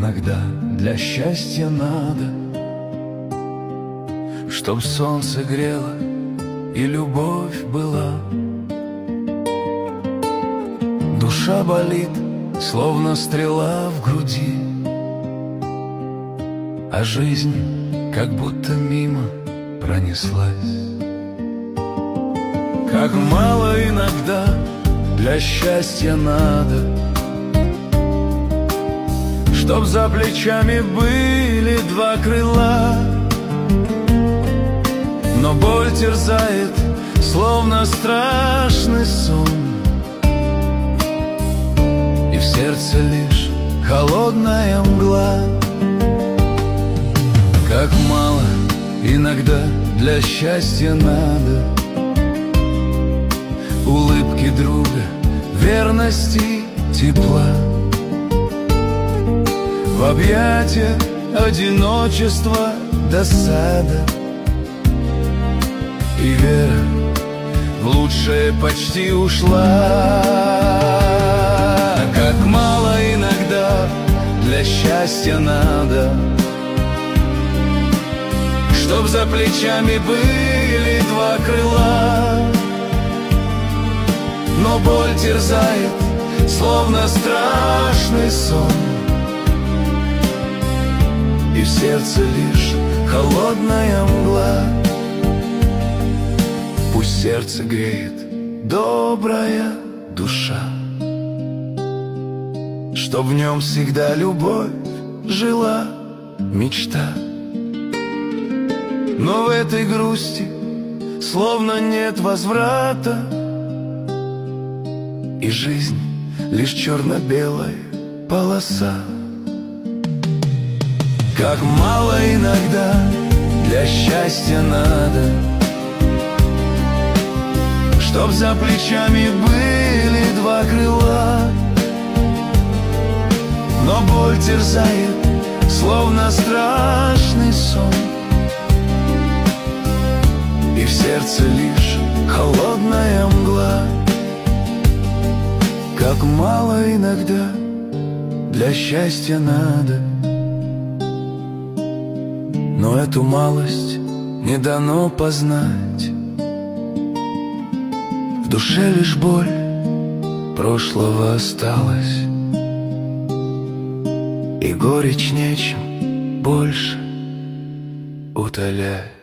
иногда для счастья надо, чтоб солнце грело и любовь была. Душа болит, словно стрела в груди, а жизнь как будто мимо пронеслась. Как мало иногда для счастья надо, чтоб за плечами были два крыла. Но боль терзает, словно страшный сон, и в сердце лишь холодная мгла. Как мало иногда для счастья надо улыбки друга, верности, тепла. В объятия одиночества, досада и вера в лучшее почти ушла. Как мало иногда для счастья надо, чтоб за плечами были два крыла. Но боль терзает, словно страшный сон, и в сердце лишь холодная мгла. Пусть сердце греет добрая душа, чтоб в нем всегда любовь жила, мечта. Но в этой грусти словно нет возврата, и жизнь лишь черно-белая полоса. Как мало иногда для счастья надо, чтоб за плечами были два крыла. Но боль терзает, словно страшный сон, и в сердце лишь холодная мгла. Как мало иногда для счастья надо, но эту малость не дано познать. В душе лишь боль прошлого осталась, и горечь нечем больше утолять.